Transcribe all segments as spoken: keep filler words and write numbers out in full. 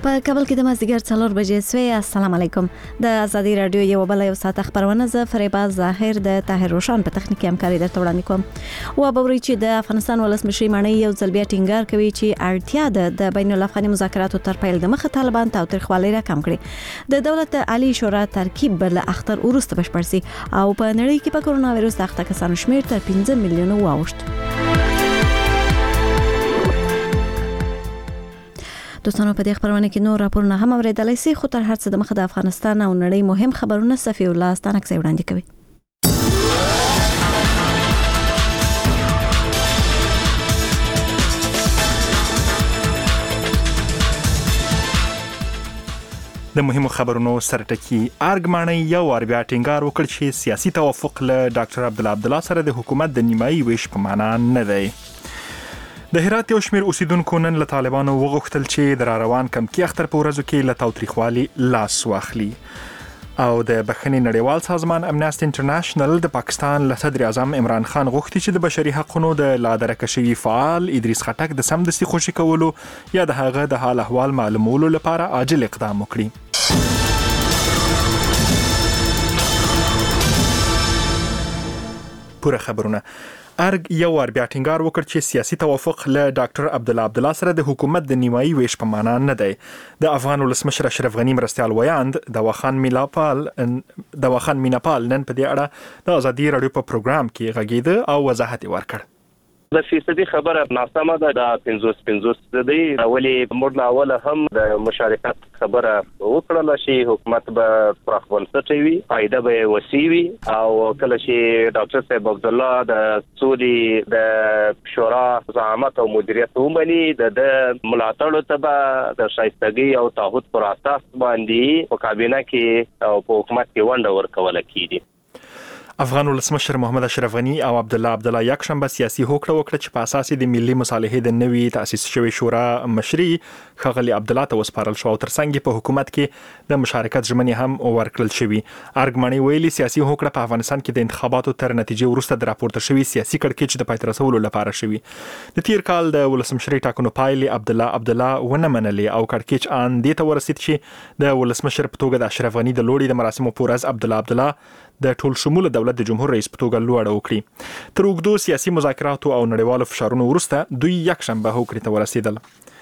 په کابل کې د مازدیګر څلور بجې سوی. السلام علیکم. د ازادي رادیو یو بل یو ساعت خبرونه ز فریبا ظاهر د طاهر روشن په تخنیکی همکاري درته وړاندې کوم. و بوري چې د افغانستان ولسمشر مانی یو ځل بیا ټینګار کوي چې اړتیا ده د بین الافغاني مذاکراتو تر پیل د مخه طالبان تاوتریخوالی را کم کړي. د دولت عالی شورا ترکیب بل اختر ورسته بشپړ سي او په نړۍ کې په کرونا وایرس اخته کسانو شمیر تر پنځه میلیونه واوښت. دوستانو په دې خبرونه کې نور راپورونه هم اوریدلای شئ، خو تر هر څه د مخه د افغانستان او نړۍ مهم خبرونه صفی الله ستانکسي وړاندې کوي. د مهمو خبرونو سرټکی ارګماني یو ور بیا ټینګار وکړ چې سیاسي توافق له ډاکټر عبدالله عبدالله سره د حکومت د نیمایي ویش په معنا نه دی. د هرات یو شمیر اوسیدونکو نن له طالبانو وغوښتل چې د روان کمکی اختر په ورځو کې له تاوتریخوالي لاس واخلي. او د بخښنې نړیوال سازمان امنیستي انټرنیشنل د پاکستان له صدر اعظم عمران خان غوښتي چې د بشري حقوقو د لادرکه شوي فعال ادریس خټک د سمدستي خوشي کولو یا د هغه د حال احوال معلومولو لپاره عاجل اقدام وکړي. پوره خبرونه ارګ یو ور بیا ټینګار وکړ چې سیاسي توافق له ډاکټر عبدالله عبدالله سره د حکومت د نیمایي ویش په معنا نه دی. د افغان ولسمشر اشرف غنی مرستیال ویاند د واخان میلاپال د واخان میناپال نن په دې اړه د ازادي رادیو په پروګرام کې غږیده او وضاحت ورکړ. د فیصدي خبره ناسمه ده. د پنځوس پنځوس دی اولی موږ لا اوله هم د مشارکت خبره وکړل شي. حکومت به پراخ بنسټي وي، فائدہ به وسیع وي او کله چې ډاکټر صاحب عبدالله د سولي د شورا زعامت او مدیریت ومني د ملاتړ ته د شایستګي او تعهد پر اساس باندې په کابینه کې او په حکومت کې ونډه ورکول کیږي. افغان ولسمشر محمد اشرف غنی او عبدالله عبدالله یک شنبه سیاسي هوکړه وکړه چې په اساس د ملي مصالحې د نوي تاسیس شوی شورا مشري ښاغلي عبدالله ته وسپارل شو او ترڅنګ په حکومت کې د مشارکت ژمنې هم ورکړل شوې. ارګماني ویلي سیاسي هوکړه په افغانستان کې د انتخاباتو تر نتیجې وروسته د راپورته شوی سیاسي کړکېچ د پای ته رسولو لپاره شوی. د تیر کال د ولسمشرۍ ټاکنو پایلې عبدالله عبدالله ونه منلې او کړکېچ ان دې ته ورسید چې د ولسمشر په توګه د اشرف غنی د لوړې د مراسمو په ورځ عبدالله عبدالله د ټول شموله دولت د جمهور رئیس په توګه لوړه وکړي. تر اوږدو سیاسي مذاکراتو او نړیوالو فشارونو وروسته دوی یک شنبه هوکړې ته ورسېدل.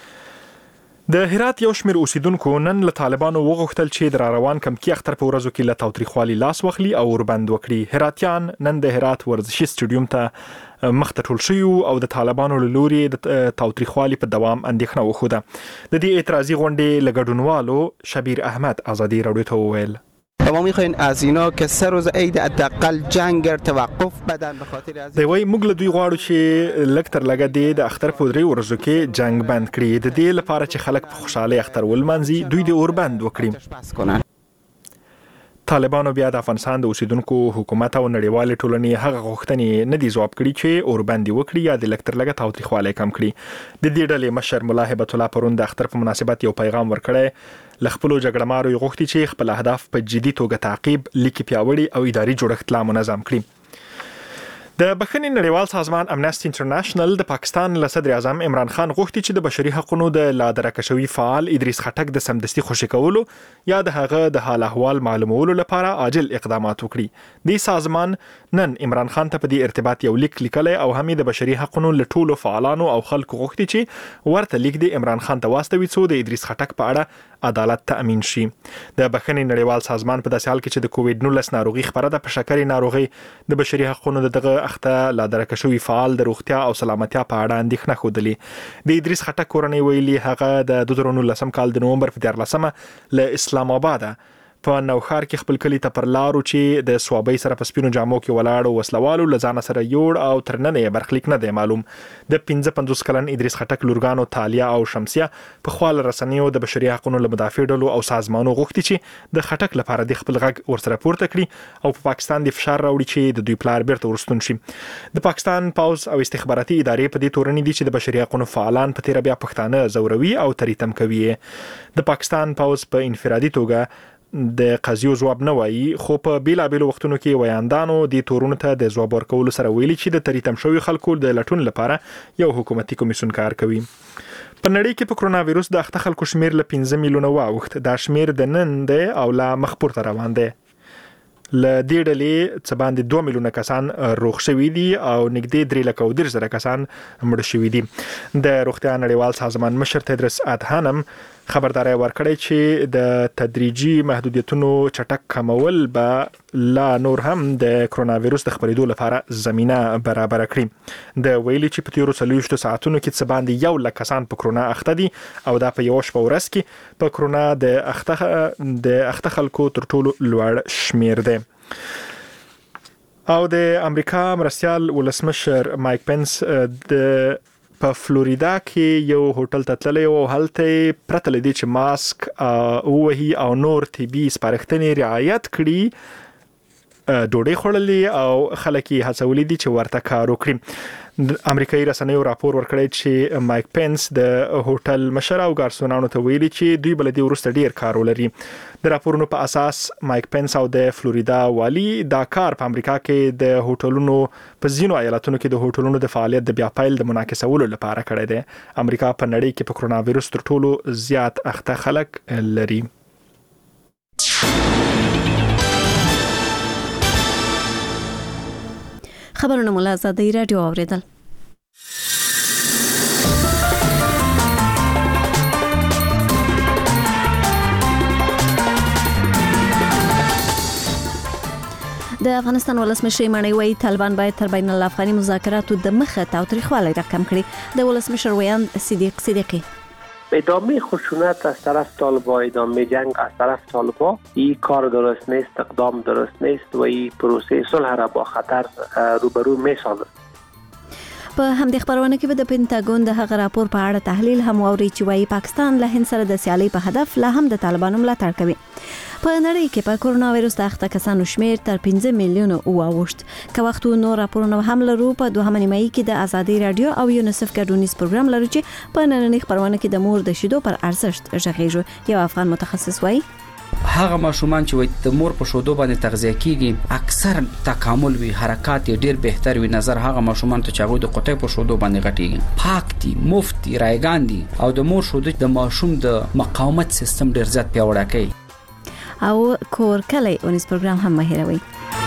د هرات یو شمیر اوسیدونکو نن له طالبانو وغوښتل چې د روان کمکی اختر په ورځو کې له تاوتریخوالي لاس واخلي او وربند وکړي. هراتیان نن د هرات ورزشي سټډیوم ته مخ ته ټول شوي او د طالبانو له لوري د تاوتریخوالي په دوام اندېښنه وښوده. د دې اعتراضي غونډې له ګډونوالو شبیر احمد ازادي رادیو ته وویل ما میخواین از اینا که سه روز عید حداقل جنگ توقف بدن به خاطر از دی وای موږ له دوی غواړو چې لږ تر لږه دی د اختر په درې ورځو کې جنگ بند کړي. د دې لپاره چې خلک په خوشحالۍ اختر ولمانځي دوی د اور بند وکړي. طالبانو بیا د افغانستان د اوسیدونکو حکومت او نړیوال ټولنې هغه غوښتنې نه دي ځواب کړي چې اور بند وکړي یا د لږ تر لږه تاوتریخوالی کم کړي. د دې ډلې مشر ملا هبت الله پرون د اختر په مناسبت یو پیغام ورکړی. له خپلو جګړهمارو یې غوښتي چې خپل اهداف په جدي توګه تعقیب، لیکي پیاوړي او اداري جوړښت لا منظم کړي. د بخښنې نړیوال سازمان امنیستي انټرنیشنل د پاکستان له صدر اعظم عمران خان غوښتي چې د بشري حقوقو د لادرکه شوي فعال ادریس خټک د سمدستي خوشي کولو یا د هغه د حال احوال معلومولو لپاره عاجل اقدامات وکړي. د سازمان نن عمران خان ته په دې ارتباط یو لیک لیکلی او هم د بشري حقوقو له ټولو فعالانو او خلکو غوښتي چې ورته لیک د عمران خان ته واستوي څو د ادریس خټک په اړه عدالت تأمین شي. د بخښنې نړیوال سازمان په داسې حال کې چې د کووډ نولس ناروغي خبره ده په شکرې ناروغي د بشري حقوقو دغه اخته لادرکه شوی فعال د روغتیا او سلامتیا په اړه اندېښنه ښودلې. د ادریس خټک کورنۍ ویلي هغه د دوه زره نولسم کال د نومبر په دیارلسمه له اسلام آباد په نوښار کې خپل کلی ته پر لارو چې د سوابۍ سره په سپینو جامو کې ولاړو وسلوالو له ځانه سره یوړ او تر ننه یې برخلیک نه دی معلوم. د پنځه پنځوس کلن ادریس خټک لورګانو تالیا او شمسیه په خپل رسنیو د بشري حقوقو له مدافع ډلو او سازمانونو غوښتي چې د خټک لپاره د خپل غږ ورسره پورته کړي او په پاکستان د فشار راوړي چې د دوی پلار بیرته ورستون شي. د پاکستان پوز او استخباراتي ادارې په دې تورنې دي چې د بشري حقوقو فعالان په تیر بیا پښتانه زوروي او تریتم کوي. د پاکستان پوز په انفرادي توګه د قضیو جواب نه وایي، خو په بیلابېلو وختونو کې ویاندانو د تورونو ته د جواب ورکولو سره ویلي چې د تریتم شوي خلکو د لټون لپاره یو حکومتي کمیسیون کار کوي. په نړۍ کې په کرونا وایروس د اخته خلکو شمیر له پنځه میلیونه واوښت. دا شمیر د نن دی او لا مخ پورته روان دی. له دې ډلې څه باندې دوه میلیونه کسان روغ شوي دي او نږدې درې لکه او دېرش زره کسان مړه شوي دي. د روغتیا نړیوال سازمان مشر تدرس ادهانم خبرداري ورکړې چې د تدریجي محدودیتونو چټک کمول به لا نور هم د کرونا وایروس د خپرېدو لپاره زمينه برابر کړي. د ویلي چې په تیرو څلوېښتو ساعتونو کې څه باندې یو لک کسان په کرونا اخته دي او دا په یو شپه ورځ کې په کرونا د اخته د اخته خلکو تر ټولو لوړ شمیر دی. او د امریکا مرستيال ولسمشر مایک پنس د په فلوریدا کې یو هوټل ته تللی او هلته پرته لدی چې ماسک او وهي او نور طبي سپارښتنې رعایت کړي ډوډۍ خوړلې او خلک یې هڅولي دي چې ورته کار وکړي. د امریکایي رسنیو راپور ورکړی چې مایک پنس د هوټل مشر او ګارسونانو ته ویلي چې دوی بل دي ورسته ډیر کار ولري. د راپورونو په اساس مایک پنس او د فلوریدا والی دا کار په امریکا کې د هوټلونو په ځینو ایالتونو کې د هوټلونو د فعالیت د بیا پیل د منعکسولو لپاره کړی دی. امریکا په نړۍ کې په کرونا وایروس تر ټولو زیات اخته خلک لري. خبرونه مولا زاده رادیو اوریدل. د افغانستان ولسمشر ایمانی وای طالبان باید تر بین الافغاني مذاکراتو د مخه تاوتریخوالی رقم کړي. د ولسمشر ویان صدیق صدیقی ادامه خشونت از طرف طالبان، ادامه جنگ از طرف طالبان، این کار درست نیست، اقدام درست نیست و این پروسه صلح را با خطر روبرو می‌سازد. په همدې خبرونه کې به د پینټاګون د هغه راپور په اړه تحلیل هم ووري چې وايي پاکستان له هند سره د سیالي په هدف لا هم د طالبانو ملاتړ کوي. په نړۍ کې په کرونا وایروس د اخته کسانو شمیر تر پنځه میلیونه واوښت. که وخت نو راپورونه هم لرو په دوهمه نیمایي کې د ازادي رادیو او یونیسف ګډونیز پروګرام لرو چې په نننۍ خبرونه کې د مور د شیدو پر ارزښت ژغېږو. یو افغان متخصص وایي هغه ماشومان چې وای د مور په شودو باندې تغذیه کیږي اکثر تکامل وی حرکات ډیر بهتر وي. نظر هغه ماشومان ته چې هغه د قطعه په شودو باندې غټيږي پاک دي، مفت دي، رایگان دي او د مور شودو د ماشوم د مقاومت سیستم ډیر زیات پیاوړی کوي. او کور کلی اونیس پروګرام هم مهیروي.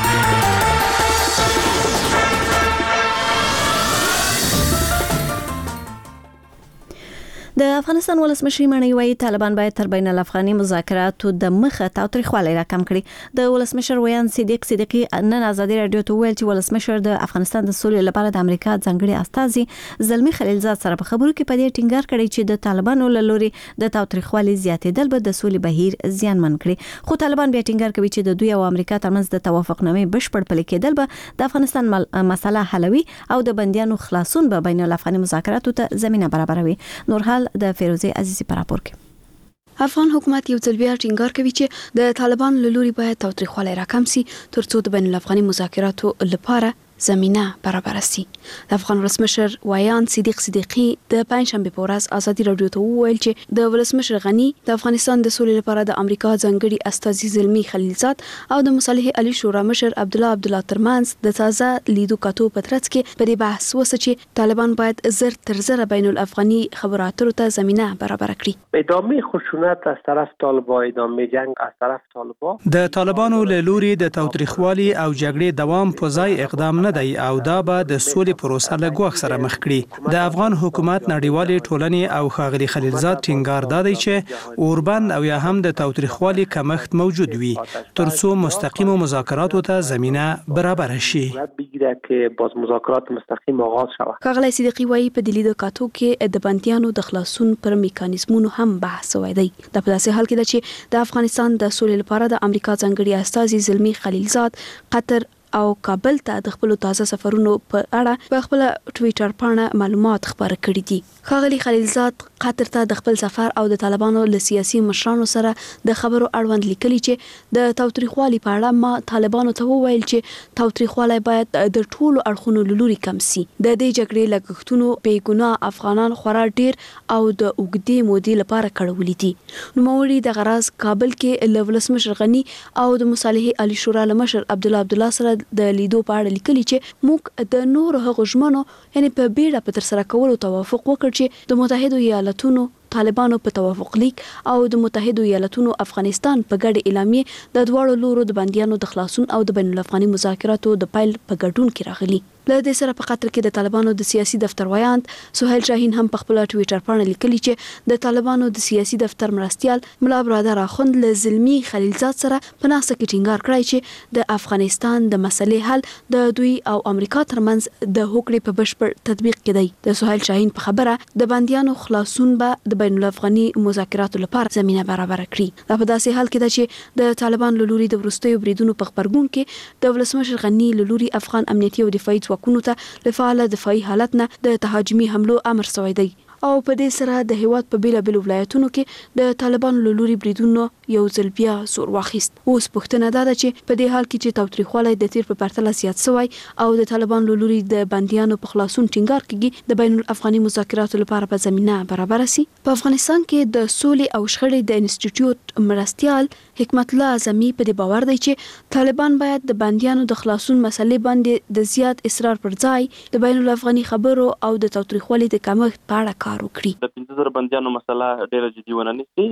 د افغانستان ولسمشر ایمانی وای طالبان باید تر بین الافغاني مذاکراتو د مخه تاوتریخوالی راکم کړي. د ولسمشر ویان صدیق صدیقی نن ازادي رادیو ته ویل چې ولسمشر د افغانستان د سولې لپاره د امریکا ځانګړي استازي زلمی خلیلزاد سره په خبرو کې په دې ټینګار کړی چې د طالبانو له لوري د تاوتریخوالي زیاتېدل به د سولې بهیر زیانمن کړي. خو طالبان بیا ټینګار کوي چې د دوی او امریکا ترمنځ د توافقنامې بشپړ پلي کېدل به د افغانستان مسله حلوي او د بنديانو خلاصون به بین الافغاني مذاکراتو ته زمينه برابروي. نور حال د فیروزه عزیزی پر راپور کې افغان حکومت یو ځل بیا ټینګار کوي چې د طالبان له لوري باید تاوتریخوالی راکم سي ترڅو د بین الافغاني مذاکراتو لپاره زمينه برابر سي. د افغان ولسمشر ویان صدیق صدیقی د پنځشنبه په ورځ ازادي رادیو ته وویل چې د ولسمشر غنی د افغانستان د سولې لپاره د امریکا ځانګړي استازي زلمی خلیلزاد او د مصالح علي شورا مشر عبد الله عبد الله ترمنځ د تازه لیدو کاتو په ترڅ کې په دې بحث وسه چې طالبان باید زر تر زر بین الافغاني خبرو اترو ته زمينه برابر کړي. ادامه خشونت از طرف طالبان، ادامه جنگ از طرف طالبان، د طالبانو له لوري د تاوتریخوالي او جګړې دوام په ځای اقدام نه دی او دا به د سولې پروسه له ګواښ سره مخ کړي. د افغان حکومت نړیوالې ټولنې او ښاغلي خلیلزاد ټینګار دادی چې اوربند او یا هم د تاوتریخوالي کمښت موجود وي ترڅو مستقیم مذاکراتو ته زمينه برابر شي. ښاغلي صدیقی وایي په دلی د کاتو کې د بنديانو د خلاصون پر میکانیزمونو هم بحث وای دی. د پداسې حال کې ده چې د افغانستان د سولې لپاره د امریکا ځانګړي استازي زلمی خلیلزاد قطر او کابل ته د خپل تازه سفرونو په اړه په خپل ټوئیټر باندې معلومات خبر کړي دي. ښاغلي خلیلزاد قطر ته د خپل سفر او د طالبانو له سیاسي مشرانو سره د خبرو اړوند لیکلي چې د تاوتریخوالي په اړه ما طالبانو ته وویل چې تاوتریخوالی باید د ټولو اړخونو له لوري کم سي. د دې جګړې لګښتونو بې ګناه افغانان خورا ډیر او د اوږدې مودې لپاره کړولې دي. نوموړي د غراز کابل کې له ولسمشر غنی او د مصالح علي شورا مشر عبد الله عبد الله سره د لیدو په اړه لیکلي چې موږ د نور هغو ژمنو یعنی په بیړه په تر سره کولو توافق وکړ وکړ چې د متحده ایالاتونو طالبانو په توافق لیک او د متحده ایالاتونو افغانستان په ګډ اعلامیه د دواړو لورو د بندیانو د خلاصون او د بین الافغاني مذاکراتو د پیل په ګډون کې راغلي. له دې سره په قطر کې د طالبانو د سیاسي دفتر وایاند سهیل شاهین هم په خپل ټوئیټر باندې لیکلي چې د طالبانو د سیاسي دفتر مرستيال ملا برادر اخوند له زلمی خلیلزاد سره په ناسه کې ټینګار کړی چې د افغانستان د مسلې حل د دوی او امریکا ترمنځ د هوکړې په بشپړ تطبیق کې دی. د سهیل شاهین په خبره د بندیانو خلاصون به د بین الافغاني مذاکراتو لپاره زمينه برابر کړي. دا په داسې حال کې ده چې د طالبان له لوري د وروستیو بریدونو په خبرګون کې د ولسمشر غنی له لوري افغان امنیتي او دفاعي ځواکونو ته لفعال دفاعي حالت نه د تهاجمي حملو امر شوی دی او په دې سره د هیواد په بیلا بیل ولایتونو کې د طالبان له لوري بریدونو یو ځل بیا زور واخیست. اوس پوښتنه ده چې په دې حال کې چې تاوتریخوالی د تیر په پرتله زیات شوی او د طالبان له لوري د بندیانو په خلاصون ټینګار کیږي د بین الافغاني مذاکراتو لپاره په زمينه برابر شي. په افغانستان کې د سولې او شخړې د انسټیټیوټ مرستيال حکمت الله اعظمي په دې باور دی چې طالبان باید د بندیانو د خلاصون مسلې باندې د زیات اصرار پر ځای د بین الافغاني خبرو او د تاوتریخوالي د کمښت په اړه کار وکړي. د پنځه زره بندیانو مسله ډېره جدي ونه نیسي.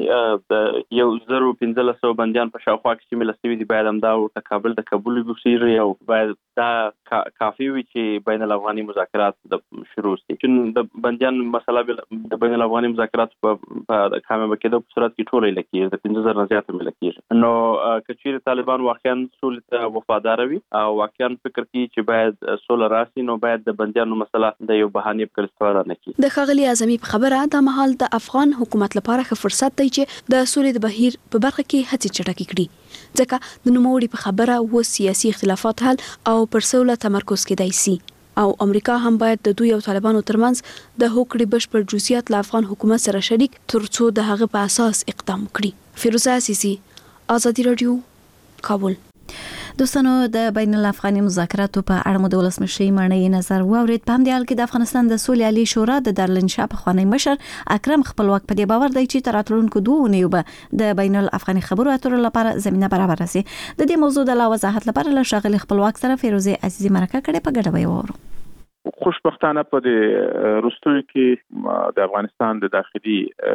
د یو زرو پنځلس سوه بندیان په شاوخوا کې شامل شوي دي باید همدا ورته کابل د قبول وشي او باید دا کافي وي چې بین الافغاني مذاکرات د شروع شي. چې د بندیان مسله د بین الافغاني مذاکرات په کامیابه کېدو په صورت کې ټوله لکې د پنځه زره نه زیاته ملي کېږي. نو کچېرې طالبان واقعا سولې ته وفادار وي او واقعا فکر کوي چې باید سوله راشي نو باید د بندیانو مسله د یو بهانې په استفاده نه کړي. د ښاغلي اعظمي په خبره د مهال د افغان حکومت لپاره ښه فرصت دی چې د سولې د بهیر په برخه کې هڅې چټکې کړي ځکه د نوموړي په خبره و سیاسي اختلافات حل او پر سوله تمرکز کېدای شي او امریکا هم باید د دوی او طالبانو ترمنځ د هوکړې بشپړ جزئیات له افغان حکومت سره شریک ترڅو د هغه په اساس اقدام وکړي. فیروزه عزیزي، آزادي رادیو، کابل. دوستانو د بین الافغاني مذاکراتو په اړه مو د ولسمشر مانی نظر واورید. په همدې حال کې د افغانستان د سولې عالی شورا د دارالانشا پخوانی مشر اکرم خپلواک په دې باور دی چې تر راتلونکو دوه اونیو به د بین الافغاني خبرو اترو لپاره زمينه برابر شي. د دې موضوع د لا وضاحت لپاره له شاغلي خپلواک سره فیروزه عزیزي مرکه کړې په ګډه وورو. خوشبختانه په دې روستوي کې د افغانستان د داخلي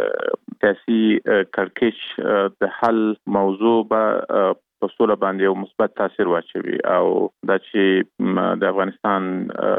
سیاسي کړکېچ د حل موضوع به په سوله باندې یو مثبت تاثیر واچوي او دا چې د افغانستان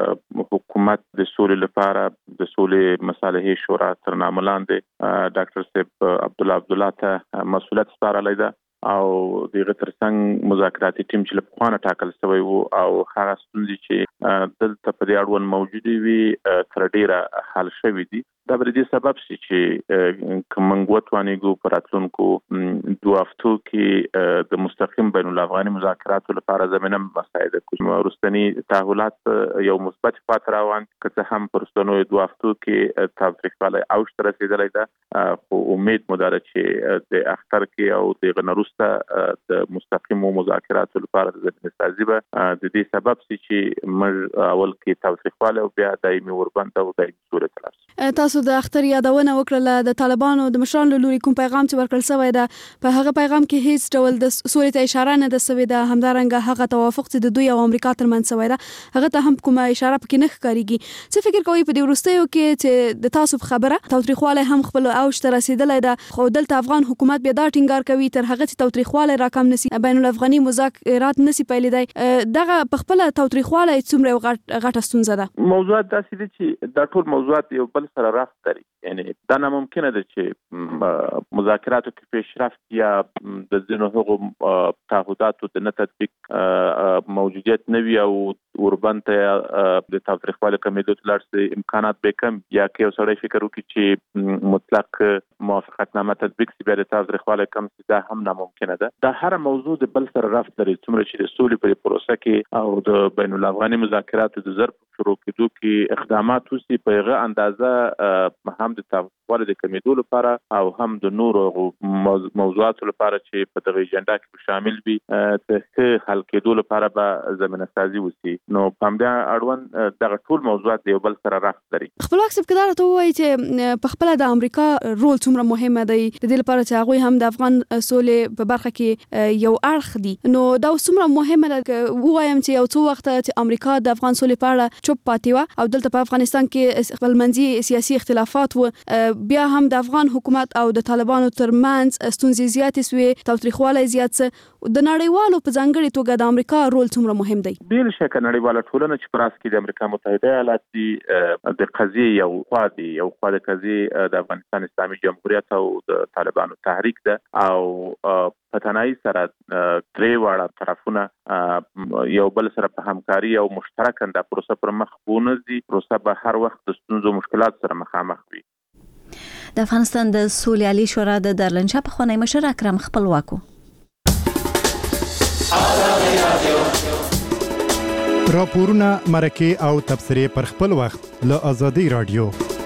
حکومت د سولې لپاره د سولې مصالحې شورا تر نامه لاندې ډاکټر صاحب عبدالله عبدالله ته مسؤلیت سپارلی ده او دغه ترڅنګ مذاکراتي ټیم چې له پخوانه ټاکل شوی وو او هغه ستونزې چې دلته په دې اړوند موجودې وي تر ډیره حل شوي دي. دا به دې سبب شي چې کومنګ وتوانیږو په راتلونکو دوه هفتو کې د مستقیم بین الافغاني مذاکراتو لپاره زمينه مساعده کوي. ورستنی تحولات یو مثبت خاطر روان کته هم پر ستنو دوه هفتو کې تاوتریخوالی اوج ته رسیدلی ده خو امید مو ده چې د اختر کې او د غنروسته د مستقیم مذاکراتو لپاره د زمينه سازي به د دې سبب شي چې موږ اول کې تاوتریخوالی او بیا دایمي وربند او دایمي صورت راشي. تاسو د اختر یادونه وکړه د طالبانو د مشرانو لوري کوم پیغام چې ورکړل شوی ده په هغه پیغام کې هیڅ ډول د سولې ته اشاره نه ده شوې ده. همدارنګه هغه توافق چې د دوی او امریکا ترمنځ شوی ده هغه ته هم کومه اشاره پکې نه ښکارېږي. څه فکر کوئ په دې وروستیو کې چې د تاسو په خبره تاوتریخوالی هم خپل اوج ته رسیدلی ده خو دلته افغان حکومت بیا دا ټینګار کوي تر هغه چې تاوتریخوالی راکم نشي بین الافغاني مذاکرات نشي پیلېدای. دغه په خپل تاوتریخوالی څومره غټه ستونزه ده؟ موضوعات داسې دي چې دا ټول موضوعات یو بل سره رابط لري. یعنی دا ناممکنه ده چې مذاکراتو کې پیشرفت یا د ځینو هغو تعهداتو د نه تطبیق موجودیت نه وي او وربند ته د تاوتریخوالي کمېدو ته لاړ شي امکانات به کم یا که یو سړی فکر وکړي چې مطلق موافقتنامه تطبیق شي بیا د تاوتریخوالي کم شي دا هم ناممکنه ده. دا هر موضوع د بل سره ربط لري څومره چې د سولې په پروسه کې او د بین الافغاني مذاکراتو د ظرف شروع کېدو کې اقدامات وشي په هغه اندازه هم د تاوتریخوالي د کمېدو لپاره او هم د نورو موضوعاتو لپاره چې په دغه اجنډا کې شامل وي د حل کېدو لپاره به زمينه سازي وشي. نو په همدې اړوند دغه ټول موضوعات یو بل سره رابط لري. خپلواک صاحب کله راته وایي چې په خپل د امریکا رول څومره مهمه دی د دې لپاره چې هغه هم د افغان سولې په برخه کې یو اړخ دي. نو دا څومره مهمه ده وایم چې یو څو وخت چې امریکا د افغان سولې په اړه چوپ پاتې و او دلته په افغانستان کې خپلمنځي سیاسي اختلافات و بیا هم د افغان حکومت او د طالبانو ترمنځ ستونزې زیاتې سوې تاوتریخوالی زیات څه د نړیوالو په ځانګړي توګه د امریکا رول څومره مهم دی؟ بل شکه نړیواله ټولنه چې پراس کې د امریکا متحده ایالات دی د قضیه یو خوا دی یو خوا د قضیه د افغانستان اسلامي جمهوریت او د طالبانو تحریک ده او پتنای سره درې واړه طرفونه یو بل سره په همکاري او مشترکاً د پروسه پر مخ بونځي پروسه به هر وخت د ستونزو مشکلات سره مخامخ وي. د افغانستان د سولې عالی شورا د درلنشا په خونې مشر اکرم خپلواکو راپورونه مرکه او تبصره پر خپل وخت له آزادي رادیو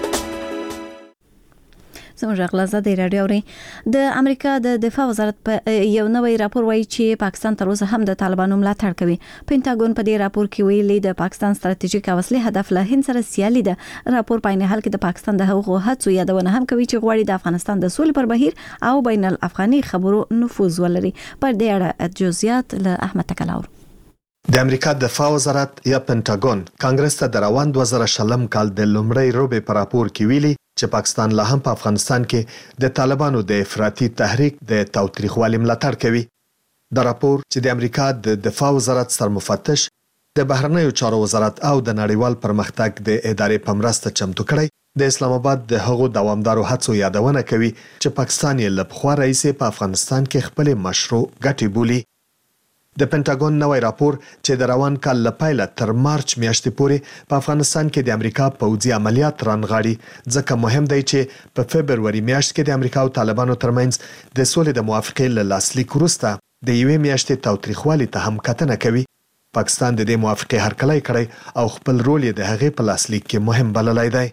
زموږ غلا زده رادیو ری د امریکا د دفاع وزارت په یو نوې راپور وایي چې پاکستان تر اوسه هم د طالبانو ملاتړ کوي. پینټاګون په دې راپور کې ویلي د پاکستان ستراتیژیک او اصلي هدف له هند سره سیالي ده. راپور په عین حال کې د پاکستان د هغو هڅو یادونه هم کوي چې غواړي د افغانستان د سولې پر بهیر او بین الافغاني خبرو نفوذ ولري. پر دې اړه جزئیات له احمد تکلاور. د امریکا دفاع وزارت یا پینټاګون کانګرس ته د روان دوه زره شلم کال د لومړۍ روبې په راپور کې ویلي چې پاکستان لا هم په افغانستان کې د طالبانو د افراطي تحریک د تاوتریخوالي ملاتړ کوي. د راپور چې د امریکا د دفاع وزارت سرمفتش د بهرنیو چارو وزارت او د نړیوال پرمختګ د ادارې په مرسته چمتو کړی د اسلام آباد د هغو دوامدارو هڅو یادونه کوي چې پاکستان یې له پخوا راهیسې په افغانستان کې خپل مشروع ګټې بولي. د پینټاګون نوې راپور چې د روان کال له پیله تر مارچ میاشتې پورې په افغانستان کې د امریکا پوځي عملیات رانغاړي ځکه مهم دی چې په فبروري میاشت کې د امریکا او طالبانو ترمنځ د سولې د موافقې له لاسلیک وروسته د یوې میاشتې تاوتریخوالي ته هم کتنه کوي. پاکستان د دې موافقې هرکلی کړی او خپل رول یې د هغې په لاسلیک کې مهم بللی دی.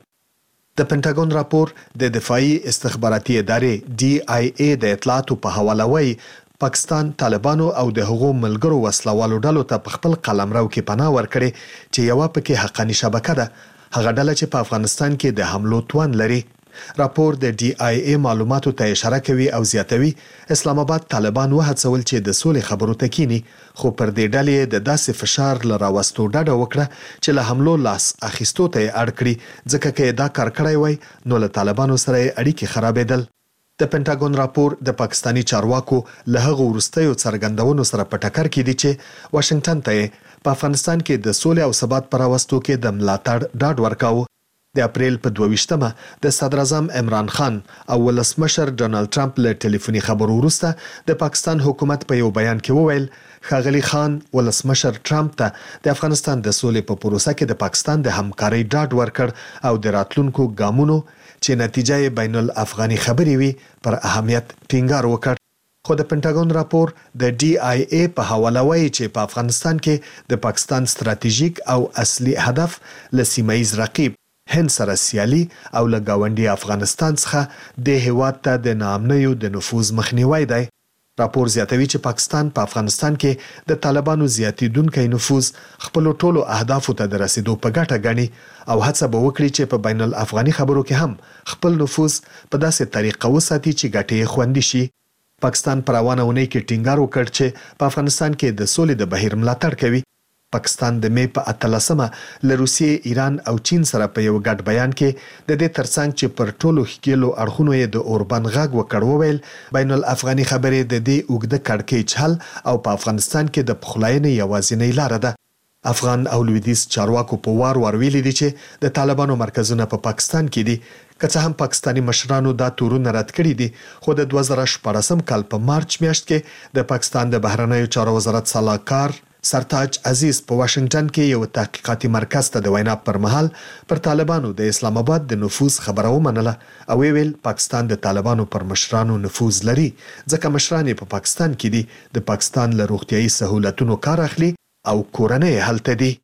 د پینټاګون راپور د دفاعي استخباراتي ادارې ډي آی ای د اطلاعاتو په حواله وایي پاکستان طالبانو او د هغو ملګرو وسلوالو ډلو ته په خپل قلمرو کې پناه ورکړي چې یو پکې حقاني شبکه ده هغه ډله چې په افغانستان کې د حملو توان لري. راپور د ډي آی ای معلوماتو ته اشاره کوي او زیاتوي اسلام آباد طالبان وهڅول چې د سولې خبرو ته کینی خو پر دې ډلې د داسې فشار لراوستو ډډه وکړه چې له حملو لاس اخیستو ته اړ کړي ځکه چې دا کار کړی وای نو له طالبانو سره اړیکې خرابېدل. د پینټاګون راپور د پاکستانی چارواکو له هغو وروستیو څرګندونو سره په ټکر کې دي چې واشنگټن ته په افغانستان کې د سولې او ثبات پر راوستو کې د ملاتړ ډاډ ورکاوه. د اپریل په دوه ویشتمه د صدر اعظم عمران خان او ولسمشر ډونالد ټرمپ له ټلیفوني خبرو وروسته د پاکستان حکومت په یو بیان کې وویل ښاغلي خان ولسمشر ټرمپ ته د افغانستان د سولې په پروسه کې د پاکستان د همکارۍ ډاډ ورکړ او د راتلونکو ګامونو چې نتیجه یې بین الافغاني خبرې وي پر اهمیت ټینګار وکړ. خو د پینټاګون راپور د ډي آی ای په حواله وایي چې په افغانستان کې د پاکستان ستراتیژیک او اصلي هدف له سیمایي رقیب هند سره سیالي او له ګاونډي افغانستان څخه د هیواد ته د ناامنیو د نفوذ مخنیوي دی. راپور زیاتوي چې پاکستان په افغانستان کې د طالبانو زیاتیدونکي نفوذ خپل ټولو اهدافو ته د رسیدو په ګټه ګڼي او هڅه به وکړي چې په بین الافغاني خبرو کې هم خپل نفوذ په داسې طریقه وساتي چې ګټې خوندي شي. پاکستان پر روانه اونۍ کې ټینګار وکړ چې په افغانستان کې د سولې د بهیر ملاتړ کوي. پاکستان د می په اتلسمه له روسیې، ایران او چین سره په یو ګډ بیان کې د دې ترڅنګ چې پر ټولو ښکېلو اړخونو یې د اوربند غږ وکړ وویل بین الافغاني خبرې د دې اوږده کړکېچ حل او په افغانستان کې د پخلاینې یوازینۍ لاره ده. افغان او لویدیځ چارواکو په وار وار ویلي دي چې د طالبانو مرکزونه په پاکستان کې دي. که څه هم پاکستانی مشرانو دا تورونه رد کړي دي خو د دوه زره شپږم کال په مارچ میاشت کې د پاکستان د بهرنیو چارو وزارت سلاکار سرتاج عزیز په واشنگټن کې یو تحقیقاتي مرکز ته د وینا پر مهال پر طالبانو د اسلام آباد د نفوذ خبره ومنله او ویل پاکستان د طالبانو پر مشرانو نفوذ لري ځکه مشران په پاکستان کې دي د پاکستان له روغتيایي سہولتونو کار اخلي او کورنۍ هلته دي.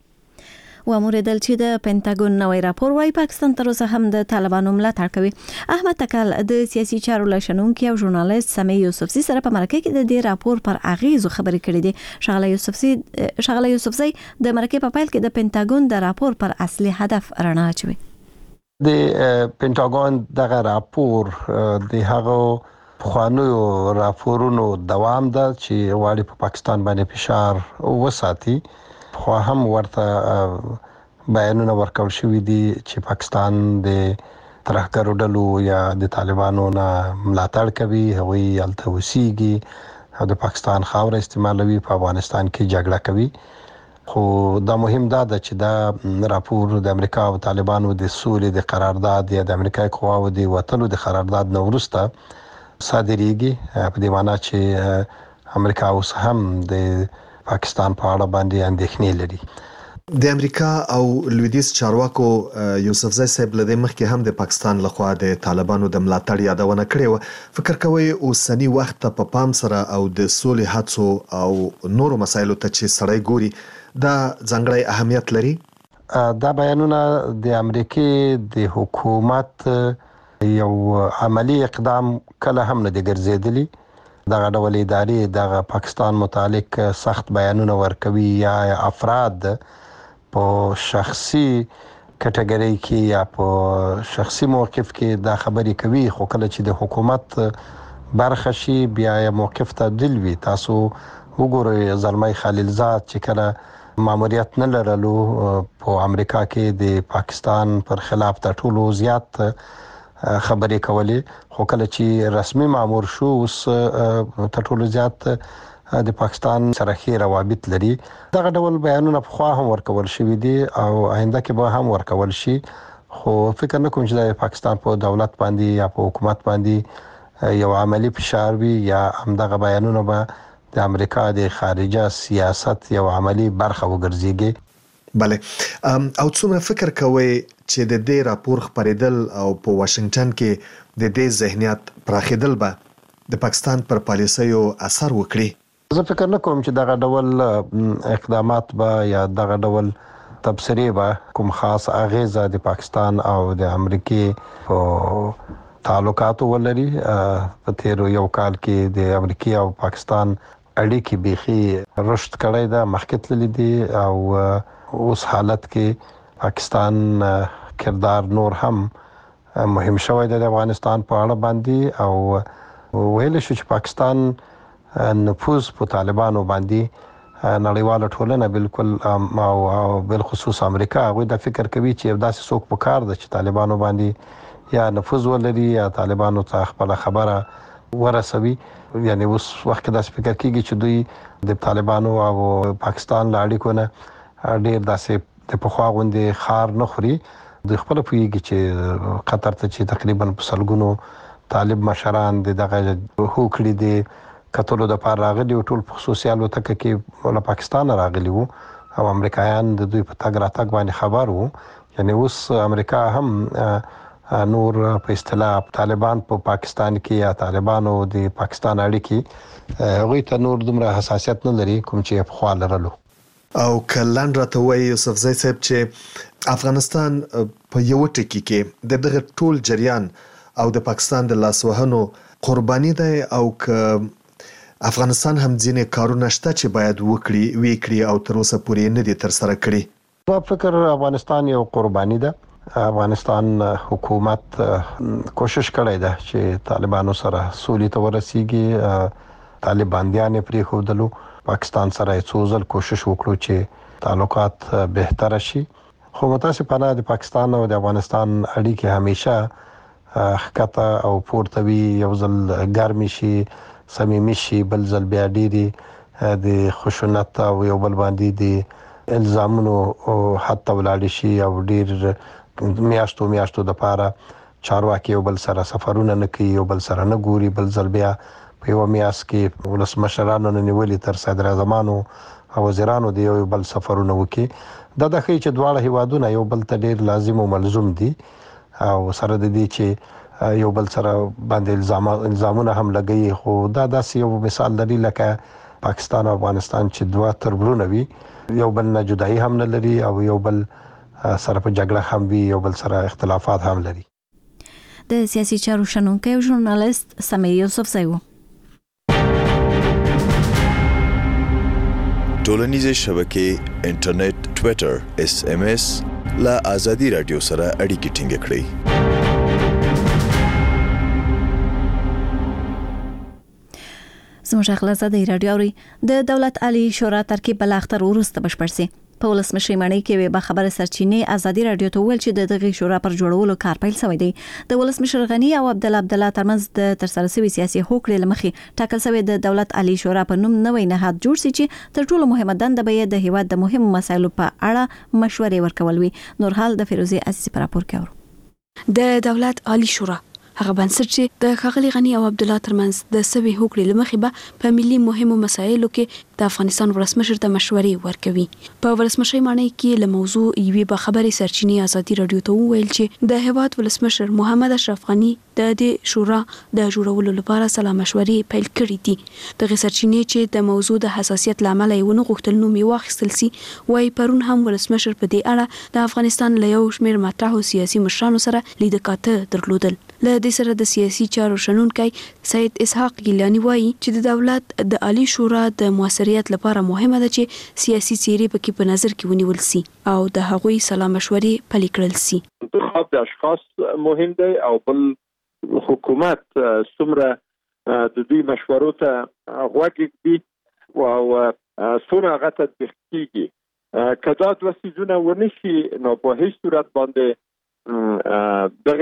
واموریدل چې د پینټاګون نوې راپور وايي پاکستان تر اوسه هم د طالبانو ملاتړ کوي. احمد تکل د سیاسي چارو لشنونکي او ژورنالیست سمي یوسفزي سره په مرکه کې د دې راپور پر اغیزو خبرې کړې دي. شغله یوسفزي شغله یوسفزي د مرکه په پیل کې د پینټاګون د راپور پر اصلي هدف رڼا اچوي. د پینټاګون دغه راپور د هغه پخوانیو راپورونو دوام ده چې غواړي په پاکستان باندې فشار وساتي خو هم ورته بیانونه ورکول شوي دي چې پاکستان د ترهګرو ډلو یا د طالبانو نه ملاتړ کوي، هغوی هلته اوسیږي او د پاکستان خاوره استعمالوي، په افغانستان کې جګړه کوي. خو دا مهم دا ده چې دا راپور د امریکا او طالبانو د سولې د قرارداد یا د امریکایي قواو د وتلو د قرارداد نه وروسته صادریږي، په دې معنی چې امریکا اوس هم د پاکستان په اړه باندې اندېښنې لري. د امریکا او لویدیځ چارواکو یوسفزی صاحب له دې مخکې هم د پاکستان لخوا د طالبانو د ملاتړ یادونه کړې وه. فکر کوئ اوسني وخت ته په پام سره او د سولې هڅو او نورو مسایلو ته چې سړی ګوري دا ځانګړی اهمیت لري؟ دا بیانونه د امریکې د حکومت یو عملی اقدام کله هم نه دي ګرځېدلي. دغه ډول ادارې دغه پاکستان متعلق سخت بیانونه ورکوي یا افراد په شخصي کټګوري کې یا په شخصي موقف کې دا خبرې کوي، خو کله چې د حکومت برخه شي بیا یې موقف تبدیل وي. تاسو وګورئ زلمی خلیلزاد چې کله ماموریت نه لرلو په امریکا کې د پاکستان پر خلاف تر ټولو زیات خبرې کولې، خو کله چې رسمي مامور شو اوس تر ټولو زیات د پاکستان سره ښې روابط لري. دغه ډول بیانونه پخوا هم ورکول شوي دي او آینده کې به هم ورکول شي، خو فکر نه کوم چې د پاکستان په دولت باندې یا په حکومت باندې یو عملی فشار وي یا همدغه بیانونه به د امریکا د خارجه سیاست یو عملی برخه وګرځيږي. بله، او څومره فکر کوئ چې د دې راپور خپرېدل او په واشنگټن کې د دې ذهنیت پراخېدل به د پاکستان پر پالیسیو اثر وکړي؟ زه فکر نه کوم چې دغه ډول اقدامات به یا دغه ډول تبصرې به کوم خاص اغیزه د پاکستان او د امریکې په تعلقاتو ولري. په تیرو یو کال کې د امریکې او پاکستان اړیکې بیخي رشد کړی ده، مخکې تللی دي او اوس حالت کې پاکستان کردار نور هم مهم شوی دی د افغانستان په اړه باندې، او ویل شو چې پاکستان نفوذ په طالبانو باندې نړیواله ټولنه بالکل او بالخصوص امریکا هغوی دا فکر کوي چې داسې څوک په کار ده چې طالبانو باندې یا نفوذ ولري یا طالبانو ته خپله خبره ورسوي. یعنی اوس وخت کې داسې فکر کېږي چې دوی د طالبانو او پاکستان له اړیکو نه ډېر داسې د پخوا غوندې خار نه خوري. دوی خپله پوهېږي چې قطر ته چې تقریبا په سلګونو طالب مشران د دغه هوکړې د کتلو دپاره راغلي وو، ټول په خصوصي الوتکه کې له پاکستانه راغلي وو او امریکایان د دوی په تګ راتګ باندې خبر وو. یعنی اوس امریکا هم نور په اصطلاح طالبان په پاکستان کې یا طالبانو د پاکستان اړیکې هغوی ته نور دومره حساسیت نه لري کوم چې پخوا لرلو. او کلن راته وایي یوسفزی صاحب چې افغانستان په یو ټکي کې د دغه ټول جریان او د پاکستان د لاسوهنو قرباني دی، او که افغانستان هم ځینې کارونه شته چې باید وکړي وی کړي او تر اوسه پورې نه دي ترسره کړي. په فکر افغانستان یو قرباني ده. افغانستان حکومت کوشش کړی ده چې طالبانو سره سولې ته ورسیږي، طالباندیان یې پرېښودلو، پاکستان سره یې څو ځل کوشش وکړو چې تعلقات بهتره شي، خو متاسفانه د پاکستان او د افغانستان اړیکې همیشه ښکته او پورته وي، یو ځل ګرمې شي صمیمي شي، بل ځل بیا ډېرې د خشونت او یو بل باندې د الزامونو حد ته ولاړې شي او ډېر میاشتو میاشتو دپاره چارواکي یو بل سره سفرونه نه کوي، یو بل سره نه ګوري، بل ځل بیا په یوه میاشت کې ولسمشرانو نه نیولي تر صدر اعظمانو او وزیرانو د یو بل سفرونه وکړي. دا د ښیي چې دواړه هیوادونه یو بل ته ډېر لازم او ملزوم دي، او سره د دې چې یو بل سره باندې الزامونه هم لګوي. خو دا داسې یو مثال لري لکه پاکستان او افغانستان چې دوه تربرونه وي، یو بل نه جدایي هم نه لري او یو بل سره په جګړه هم وي، یو بل سره اختلافات هم لري. د سیاسي چارو شنونکی او ژورنالیست سمیر یوسفزی و. ټولنیزې شبکې انټرنیټ، ټویټر، اس ام اس لا ازادي رادیو سره اړیکې ټینګ کړئ. زموږ خلاصه د رادیو اوري د دولت عالی شورا ترکیب بل اختر ورسته بشپړ سي. په ولسمشر ماڼۍ کې به خبره سرچینې ازادي رادیو ته ویل چې د دغه شورا پر جوړولو کار پیل شوی دی. د ولسمشر غنی او عبد الله عبد الله ترمنځ د ترسره شوی سیاسي هوکړې لمخې ټاکل شوی د دولت عالی شورا په نوم نوې نهاد جوړ شي چې تر ټولو مهمه دنده به د هیواد د مهمو مسایلو په اړه مشورې ورکول وي. نور حال د فیروزي عزیز پر راپور کوي. د دولت عالی شورا هغه بنسټ چې د ښاغلي غنی او عبد الله ترمنځ د سوي هوکړې لمخې به په ملي مهمو مسایلو کې د افغانستان ولسمشر ته مشورې ورکوي. په ولسمشر ماڼۍ کې له موضوع یوې به خبرې سرچینې ازادي رادیو ته وویل چې د هیواد ولسمشر محمد اشرف غنی د دې شورا د جوړولو لپاره سلا مشورې پیل کړې دي. دغه سرچینې چې د موضوع د حساسیت لامل یې ونه غوښتل نو می واخیستل سي وای پرون هم ولسمشر په دې اړه د افغانستان له یو شمېر مطرحو سیاسي مشرانو سره لیدکاته درلودل. له دې سره د سیاسي چارو شنونکي سید اسحاق ګیلانی وایي چې د دولت د عالی شورا د موثریت لپاره مهمه ده چې سیاسي چیرې پکې په نظر کې ونیول سي او د هغوی سلا مشورې پلي کړل سي. انتخاب د اشخاص مهم دی او بل حکومت څومره د دوی مشورو ته غوږ ږدي او څومره هغه تطبیق کیږي. که دا دوه څیزونه ونه شي نو په هیڅ صورت باندې دغه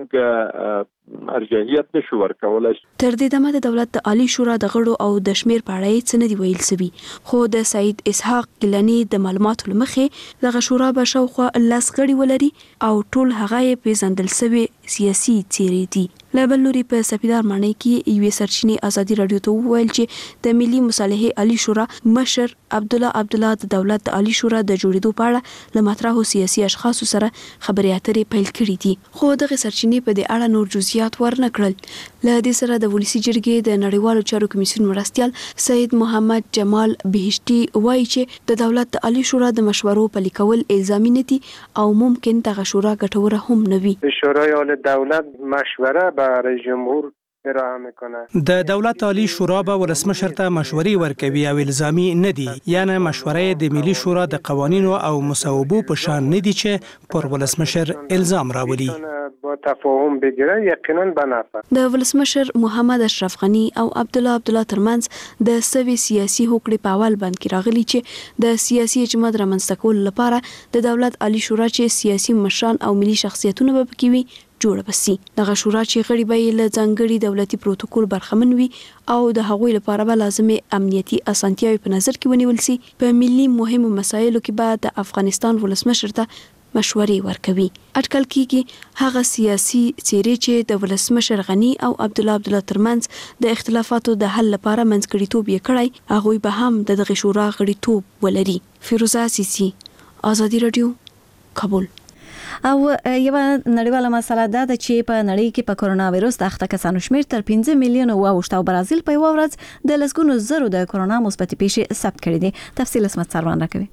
تمونګ ارجحیت نشو ورکولای. تر دې دمه د دولت د عالی شورا د غړو او د شمیر په اړه څه نه دی ویل سوي، خو د سید اسحاق ګیلانی د معلوماتو لمخې دغه شورا به شاوخوا لس غړي ولري او ټول هغه یې پیژندل سوي سیاسي څیرې دي. له بل لوري په سپیدار ماڼۍ کې یوې سرچینې ازادي رادیو ته وویل چې د ملي مصالحې عالی شورا مشر عبد الله عبد الله د دولت د عالی شورا د جوړېدو په اړه له مطرحو سیاسي اشخاصو سره خبرې اترې پیل کړې دي، خو دغه سرچینې په دې اړه نور جزئیات ورنه کړل. له دې سره د ولسی جرګې د نړیوالو چارو کمیسیون مرستیال سید محمد جمال بهشتي وایي چې د دولت د عالی شورا د مشورو پلي کول الزامي نه دي او ممکن دغه شورا ګټوره هم نه وي. شورای عالی دولت مشوره برای جمهور ارائه میکنه. د دولت عالی شورا به ولسمشر ته مشورې ورکوي او الزامي نه دي، یعنی مشورې د ملي شورا د قوانینو او مصوبو په شان نه دي چې پر ولسمشر الزام راولي. با تفاهم بگیره یقینا به نفع. د ولسمشر محمد اشرف غنی او عبد الله عبد الله ترمنځ د سوي سیاسي هوکړې په اول بند کې راغلي چې د سیاسي اجماع رامنځته کولو لپاره د دولت عالی شورا چې سیاسي مشران او ملي شخصیتونه به پکې وي جوړ بسي. دغه شورا چې غړي به له ځانګړي دولتي پروتوکول برخمن وي او د هغوی لپاره به لازمي امنیتي اسانتیاوي په نظر کې ونیول سي. په ملي مهمو مسایلو کې به د افغانستان ولسمشر ته مشورې ورکوي. اټکل کیږي هغه سیاسي څیرې چې د ولسمشر غنی او عبد الله عبد الله ترمنځ د اختلافاتو د حل لپاره منځګړیتوب یې کړی، هغوی به هم د دغه شورا غړیتوب ولري. فیروزه سیسی، آزادي رادیو، کابل. او یو نړیواله مسله ده چې په نړۍ کې په کرونا وایرس د اخته کسانو شمېر تر پنځه میلیونه واوښت او برازیل په یو ورځ د لسګونو زرو د کرونا مثبت پیښې ثبت کړي دي. تفصیل اسمت سروان راکوي.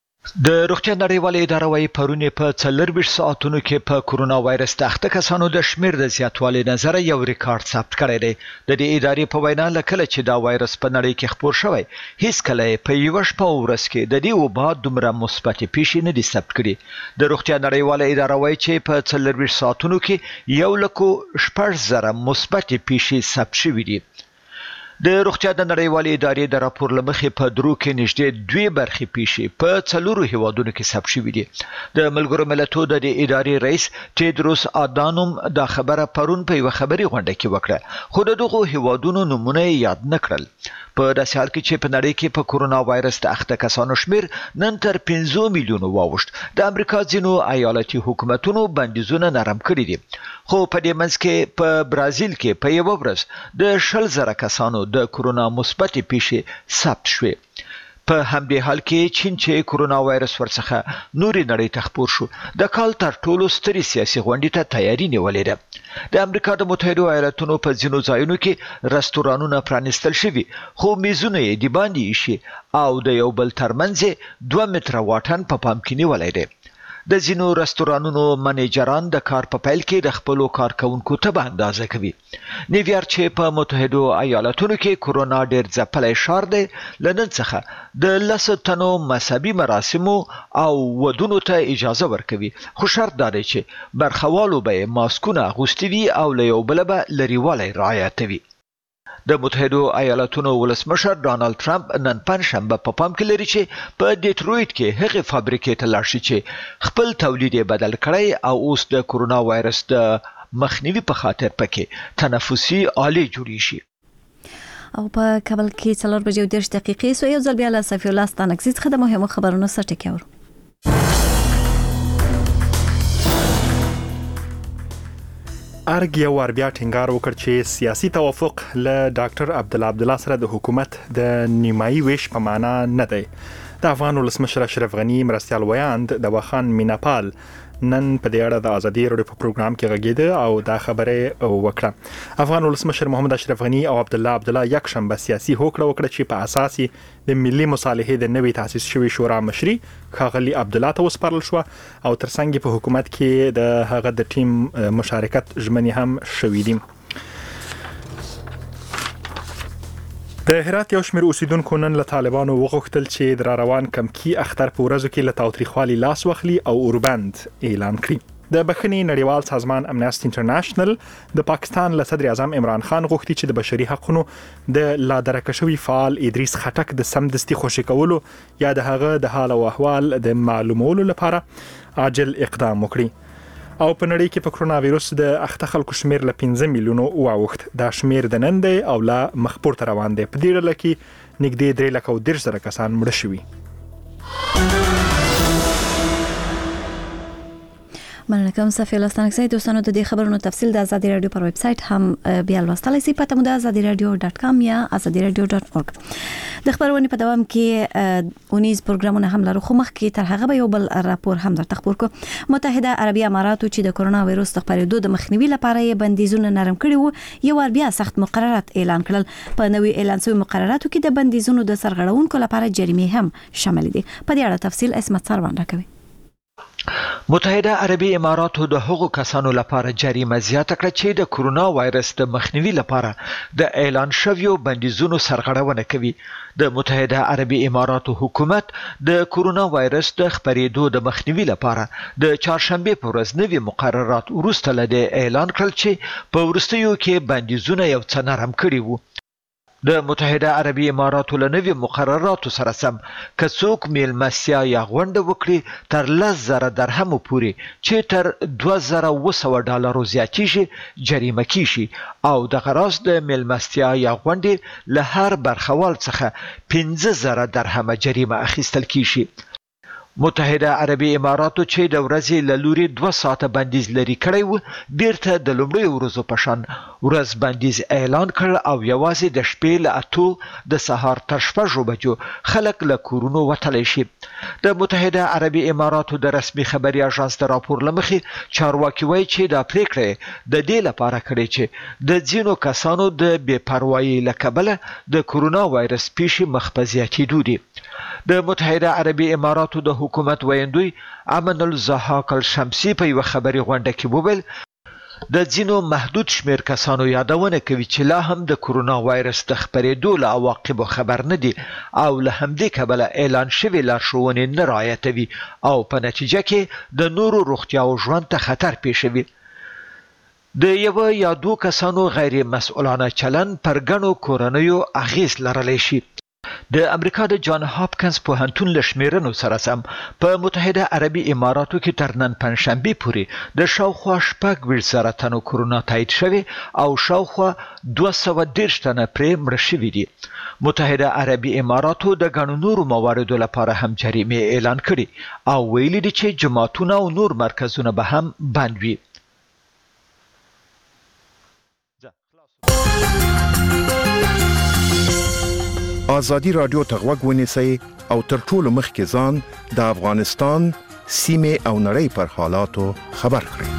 د روغتیا نړیوالې اداره وايي پرونی په څلور ساعتونو کې په کرونا وایرس د اخته کسانو د شمیر د زیاتوالي نظر یو ریکارډ ثبت کړی دی. د دې ادارې په وینا لکه چې دا وایرس په نړۍ کې خپور شوی، هیڅ کله په یو شپه ورځ کې د دې وبا دومره مثبت پیښې نه دي ثبت کړي. د روغتیا نړیوالې اداره وايي چې په څلور ساعتونو کې یو لکو شپږ زره مثبت پیښې ثبت شوې دي. د روغتیا د نړیوالې ادارې د راپور لمخې په درو کې نږدې دوی برخې پیښې په څلورو هیوادونو کې ثبت شوې دي. د ملګرو ملتونو د ادارې رئیس تیدروس آدانوم دا خبره پرون په یو خبري غونډه کې وکړه، خو د دغو هیوادونو نمونه یاد نه کړل. په داسې حال کې چې په نړۍ کې په کرونا وایرس د اخته کسانو شمیر نن تر پنځه میلیونو واوښت. د امریکا ځینو ایالتي حکومتونو بندیزونه نرم کړي دي، خو په دې منځ کې په برازیل کې په یو ورځ د شل زره کسانو د کرونا مثبت پیښې ثبت شوې. په همدې حال کې چین چې کرونا وایرس ورڅخه نورې نړۍ ته خپور شو، د کال تر ټولو سترې سیاسي غونډې ته تیاری نیولې ده. د امریکا د متحدو ایالاتونو په ځینو ځایونو کې رستورانونه پرانیستل شوي، خو میزونه یې د باندې ایښي او د یو بل ترمنځ دوه متره واټن په پام کې نیولی دی. د ځینو رستورانونو منیجران د کار په پیل کې د خپلو کارکونکو ته اندازه کوي. نیویارک چې په متحدو ایالاتونو کې کرونا ډېر ځپلی ښار دی، له نن څخه د لسو تنو مذهبي مراسمو او ودونو ته اجازه ورکوي، خو شرط دا دی چې برخوالو به یې ماسکونه اغوستي وي او له یو بله به لرېوالی رعایتوي. د متحده ایالاتونو ولسمشر ډانلډ ټرمپ نن پنځشنبه په پام کې لري چې په ډیټرویت کې هغه فابریکې ته لاړ شي چې خپل تولید یې بدل کړی او اوس د کورونا وایرس د مخنیوي په خاطر پکې تنفسي آلې جوړې شي. او په کابل کې څلور بجې او دېرش دقیقې سو یو ځل بیا له صفي الله ستانکزي څخه د مهمو خبرونو سرټکی اورو. ارګ یو ور بیا ټینګار وکړ چې سیاسي توافق له ډاکټر عبدالله عبدالله سره د حکومت د نیمایي ویش په معنا نه دی. د افغان ولسمشر اشرف غنی مرستیال ویاند د وخان میناپال نن په دې اړه د ازادي راډیو په پروګرام کې غږیده او دا خبره وکړه. افغان ولسمشر محمد اشرف غنی او عبدالله عبدالله یک شنبه سیاسي هوکړه وکړه چې په اساسي د ملي مصالحې د نوي تاسیس شوی شورا مشري ښاغلي عبدالله ته وسپارل شو او ترڅنګ په حکومت کې د هغه د ټیم مشارکت ژمنې هم شوې دي. د هرات یو شمېر اوسیدونکو نن له طالبانو وغوښتل چې د روان کمکی اختر په ورځو کې له تاوتریخوالي لاس واخلي او اوربند اعلان کړي. د بخښنې نړیوال سازمان امنیستي انټرنیشنل د پاکستان له صدر اعظم عمران خان غوښتي چې د بشري حقوقو د لا درکه شوی فعال ادریس خټک د سمدستي خوشي کولو یا د هغه د حال او احوال د معلومولو لپاره عاجل اقدام وکړي. او په نړۍ کې په کرونا وایرس د اخته خلکو شمیر له پنځه میلیونو واوښت. دا شمیر د نن دی او لا مخ پورته روان دی. په دې ډله کې نږدې درې لکه او دېرش زره کسان مړه شوي. مننه کوم صفي الله ستانکزي. دوستانو د دې خبرونو تفصیل د ازادي رادیو پر ویب سټ هم بیا لوستلای شئ. پته مو د ازادي رادیو ډاټ کام یا ازادي رادیو ډاټ اورګ. د خبرونې په دوام کې اونیز پروګرامونه هم لرو خو مخکې تر هغه به یو بل راپور هم درته خبر کو. متحده عربي اماراتو چې د کورونا وایرس د خپرېدو د مخنیوي لپاره یې بندیزونه نرم کړي وو یو ور بیا سخت مقررات اعلان کړل. په نوې اعلان شوی مقرراتو کې د بندیزونو د سرغړونکو لپاره جریمې هم شامل دي. په دې اړه تفصیل اسمت سروان راکوي. متحده عربي اماراتو د هغو کسانو لپاره جریمه زیاته کړه چې د کورونا وایرس د مخنیوي لپاره د اعلان شویو بندیزونو سرغړونه کوي. د متحده عربي اماراتو حکومت د کورونا وایرس د خپرېدو د مخنیوي لپاره د چهارشنبه په ورځ نوي مقررات وروسته له اعلان کړل چې په وروستیو کې بندیزونه یو څه نرم کړي وو. د متحده عربي اماراتو له نوي مقرراتو سره سم که څوک میلمستیا یا غونډه وکړي تر لس زره درهمو پورې چې تر دوه زره اوه سوه ډالرو زیاتیږي جریمه کیږي او دغه راز د میلمستیا یا غونډې له هر برخوال څخه پنځه زره درهمه جریمه اخیستل کیږي. متحده عربي اماراتو چې د ورځې له لوري دوه ساعته بندیز لري کړی و بیرته د لومړیو ورځو په شان ورځ بندیز اعلان کړ او یوازې د شپې له اتو د سهار تر شپږو بجو خلک له کورونو وتلی شي. د متحده عربي اماراتو د رسمي خبري اژانس د راپور له مخې چارواکي وایي چې دا پریکړه د دې لپاره کړې چې د ځینو کسانو د بې پروایي له کبله د کورونا وایرس پیښې مخ په زیاتېدو دي. د متحده عربي اماراتو د حکومت ویاندوی امن الزحاق الشمسی په یو خبري غونډه کې وویل د ځینو محدود شمیر کسانو یادونه کوي چې لا هم د کورونا وایرس د خپرېدو له عواقبو خبر نه دي او له همدې کبله اعلان شوی لارښوونې نه رعایتوي او په نتیجه کې د نورو روغتیا او ژوند ته خطر پیښوي. د یو یا دوه کسانو غیر مسؤلانه چلن پر ګڼو کورنیو اغیز لرلی شي. د امریکا د جان هاپکنز پوهنتون له شمیرنو سره سم په متحده عربي اماراتو کې تر نن پنځشنبې پورې د شاوخوا شپږ ویشت زره تنو کورونا تایید شوی او شاوخوا دوه سوه دېرش تنه پرې مړه شوي دي. متحده عربي اماراتو د ګڼو نورو مواردو لپاره هم جریمې اعلان کړي او ویلي دي چې جماعتونه او نور مرکزونه به هم بند وي. ازادي رادیو ته غوږ ونیسئ او تر ټولو مخکې ځان د افغانستان سیمې او نړۍ پر حالاتو خبر کړئ.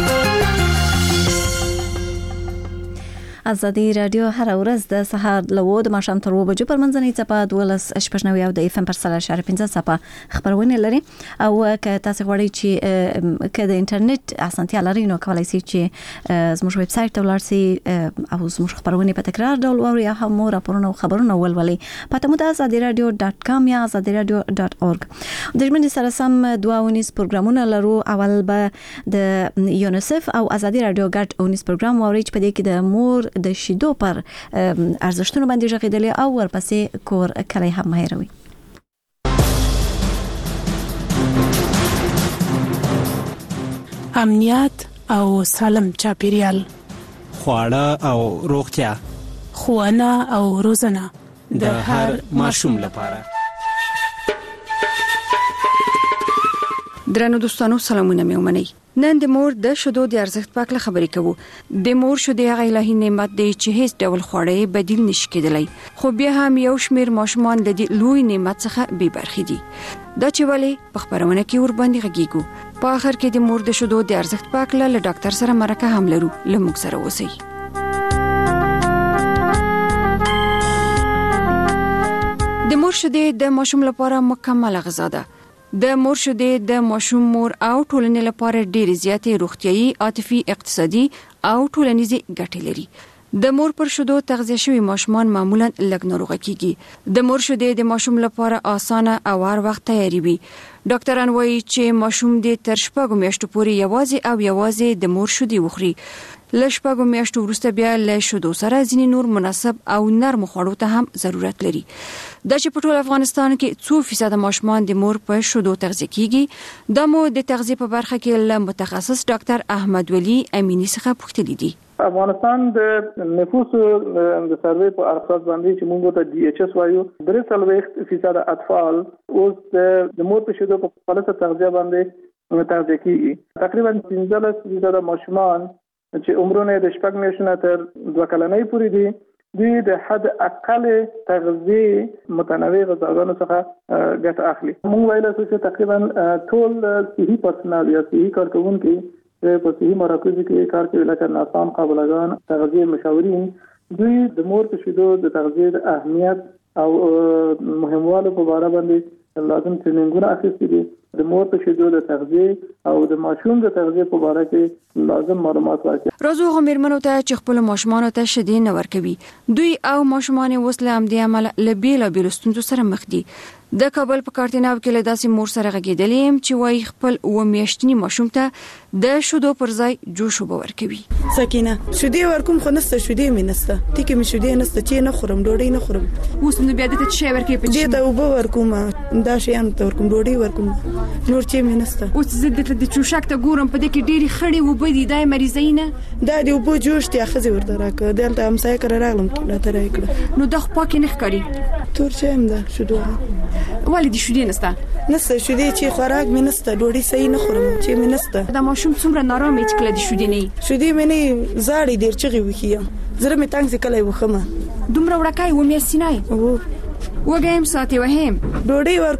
ازادي رادیو هر ورځ د سهار له د ماښام تر اوه بجو پر منځنۍ څپه دولس شپږ نوي او د اف ام پر سل اشاره پنځه څپه خبرونه لري او که تاسو غواړئ چې که د انټرنیټ اسانتیا لرئ نو کولای شئ چې زموږ ویب سټ ته ولاړ شئ او زموږ خبرونه په تکرار ډول واورئ یا هم راپورونه او خبرونه ولولئ. پته مو د ازادي رادیو ډاټ کام یا ازادي رادیو ډاټ اورګ. د ژمنې سره سم دوه اونیز پروګرامونه لرو. اول به د یونیسف او ازادي رادیو ګډ اونیز پروګرام واورئ چې په دې کې د مور د شیدو پر ارزښتونو باندې ژغېدلې او ورپسې کور کلی هم هېروي. امنیت او سالم چاپیریال، خواړه او روغتیا، ښوونه او روزنه د هر ماشوم لپاره. درنو دوستانو سلامونه مې ومنئ. نن د مور د شیدو د ارزښت په اړه خبرې کوو. د مور شیدې هغه الهي نعمت دی چې هیڅ ډول خوړې بدیل نشي کېدلی، خو بیا هم یو شمیر ماشومان د دې لوی نعمت څخه بې برخې دي. دا چې ولې په خبرونه کې ور باندې غږیږو. په اخر کې د مور د شیدو د ارزښت په اړه له ډاکټر سره مرکه هم لرو. له موږ سره اوسئ. د مور شیدې د ماشوم لپاره مکمل غذا ده. د مور شیدې د ماشوم مور او ټولنې لپاره ډېر زیاتې روغتيایي، عاطفي، اقتصادي او ټولنیزي ګټې لري. د مور پر شیدو تغذیه شوی ماشومان معمولا لږ ناروغه کیږي. د مور شیدې د ماشوم لپاره اسانه او هر وخت تیاری وي. ډاکټران وایي چې ماشوم د تر شپږو میاشتو پورې یوازې او یوازې د مور شیدې وخوري. له شپږو میاشتو وروسته بیا له شیدو سره ځینې نور مناسب او نرم خوړو ته هم ضرورت لري. دا چې په ټول افغانستان کې څو فیصد ماشومان د مور په شیدو تغذیه کیږي، دا مو د تغذیه په برخه کې له متخصص ډاکټر احمد ولی امینی څخه پوښتنه دي. افغانستان د نفوس د سروې په اساس باندې چې موږ ته ډي ایچ اس وایو، درې څلوېښت فیصد اطفال اوس د مور په شیدو په خپله تغذیه باندې تغذیه کیږي. تقریبا پنځلس فیصد ماشومان چې عمرونه د شپږ میاشتو تر دوه کلنۍ پورې دي، دوی د حد اقل تغذیه متنوع غذاګانو څخه ګټه اخلي. موږ ویل چې تقریبا ټول صحي پرسنل یا صحي کارکونکي په صحي مراکزو کې کار کوي، لکه ناسام قابلګان، تغذیه مشاورین، دوی د مور په شیدو د تغذیه د اهمیت او مهموالي په اړه باندې لازم ټریننګونه اخیستي دي. د مور په شیدو د تغذیه او د ماشوم د تغذیه په اړه کې لازم معلومات ورکړي. راځو هغه مېرمنو ته چې خپل ماشومان ته شیدې نه ورکوي. دوی او ماشومان وسله هم د عمل له بیلابېلو ستونزو سره مخ دي. د کابل په کارتیناو کې له داسې مور سره غږېدلې یم چې وایي خپل اوه میاشتني ماشوم ته د شیدو پر ځای جوش اوبه ورکوي. سکینه شیدې ورکوم خو نسته، شیدې مې نسته، ټیکې مې شیدې نسته چې نه خورم، ډوډۍ نه خورم. اوس نو بیا دته شی ورکوي په دې ته اوبه ورکوم، دا شیان ته ورکوم، ډوډۍ ورکوم، نور چې مې نسته. اوس زه دته د چوشک ته ګورم په دې کې ډېری خړې اوبه دي، دا مریضۍ نه دا دی اوبه جوش ته خزي ورته راکړه. دلته همسایه کړه راغلم راته راکړه، نو د خو پاکې نه ښکاري. تور شی هم ده شیدو ولې دې شیدې نسته؟ نسته شیدې چې خوراک مې نسته، ډوډۍ صحیح نه خورم چې مې نسته. دا ماشوم څومره نارامه چې کله دې شیدې نه شیدې مې نه زاړې ډېر چغې وخیم، زړه مې تنګ سي کله وخمه. دومره وړکای و مې سینای وو وګایم ساتي وهم ډوډۍ ور